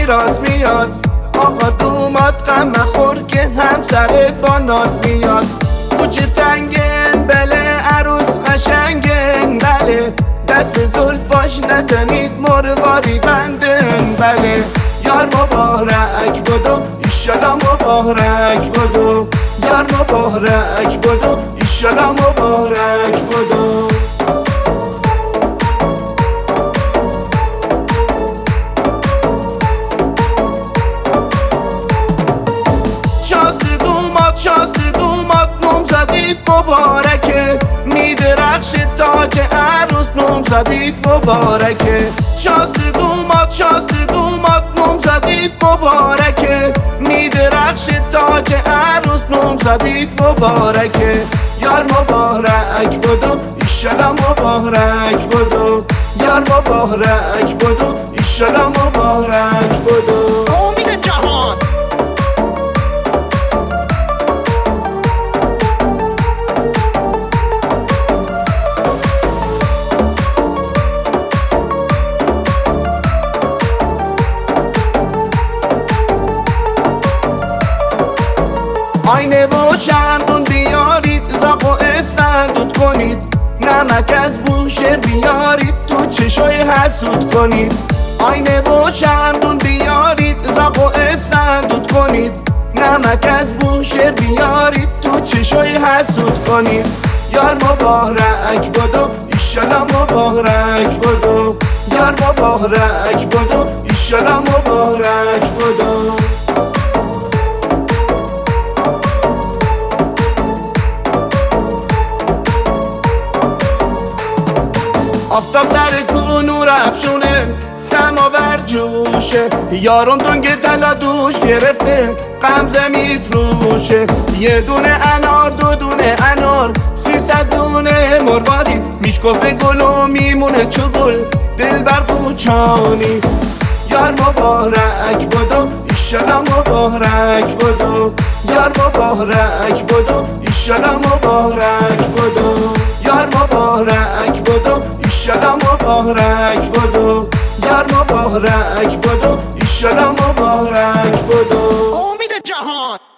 میراث میاد. آقا دومات غم مخور که همسرت با ناز میاد. کوچه تنگن بله عروس قشنگن بله، دست به زلفاش نزنید مرواری بندن بله. یار مبارک بدو ایشالا مبارک بدو، یار مبارک بدو ایشالا مبارک بدو. شازده دومات نامزدیت مبارکه، میدرخشه تاج عروس نامزدیت مبارکه. شازده دومات نامزدیت مبارکه، میدرخشه تاج عروس نامزدیت مبارکه. یار مبارک بدو ایشالا مبارک بدو، یار مبارک بدو ایشالا مبارک بدو. امید جهان آینه و چندون بیارید، زاق و استندود کنید. نمک از بوشهر بیارید، تو چشای حسود کنید. آینه و چندون بیارید، زاق و استندود کنید. نمک از بوشهر بیارید، تو چشای حسود کنید. یار مبارک بدو ایشالا مبارک بدو، یار مبارک بدو ایشالا مبارک بدو. آفتاب سر کو نور افشونه، سماور جوشه. یارم تنگ طلا دوش گرفته، غمزه میفروشه. یه دونه انار دو دونه انار، 300 دونه مروارید. میشکفه گل و میمونه چو گل دل بر قوچانی. یار مبارک بدو ایشالا مبارک بدو، یار مبارک بدو ایشالا مبارک بدو. یار مبارک بدو ایشالا مبارک بدو، یار مبارک بدو ایشالا مبارک بدو. امید جهان